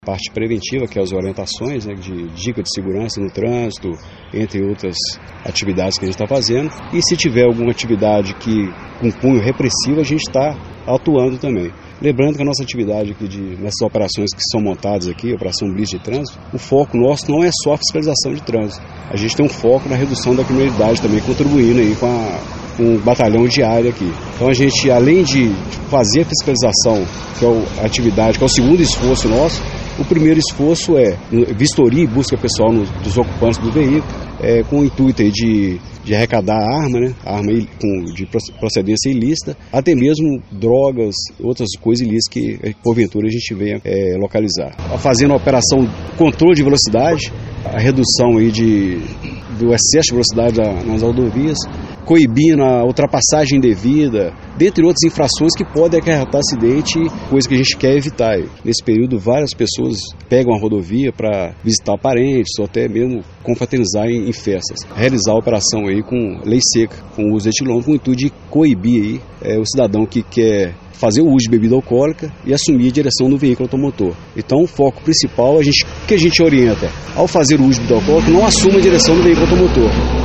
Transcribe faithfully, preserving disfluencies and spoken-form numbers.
Parte preventiva, que é as orientações, né, de dica de segurança no trânsito, entre outras atividades que a gente está fazendo. E se tiver alguma atividade que com cunho repressivo, a gente está atuando também. Lembrando que a nossa atividade aqui, de, nessas operações que são montadas aqui, Operação Blitz de Trânsito, o foco nosso não é só a fiscalização de trânsito. A gente tem um foco na redução da criminalidade também, contribuindo aí com, a, com o batalhão diário aqui. Então a gente, além de fazer a fiscalização, que é a atividade, que é o segundo esforço nosso, o primeiro esforço é vistoria e busca pessoal nos, dos ocupantes do veículo, é, com o intuito aí de, de arrecadar a arma, né, arma com, de procedência ilícita, até mesmo drogas, outras coisas ilícitas que porventura a gente venha é, localizar. Fazendo a operação controle de velocidade, a redução aí de, do excesso de velocidade da, nas rodovias, coibindo a ultrapassagem indevida, dentre outras infrações que podem acarretar acidente, coisa que a gente quer evitar. Nesse período, várias pessoas pegam a rodovia para visitar parentes ou até mesmo confraternizar em, em festas. Realizar a operação aí com lei seca, com o uso de etilômetro, com o intuito de coibir aí, é, o cidadão que quer fazer o uso de bebida alcoólica e assumir a direção do veículo automotor. Então, o foco principal, a gente, que a gente orienta, ao fazer o uso de bebida alcoólica, não assuma a direção do veículo automotor.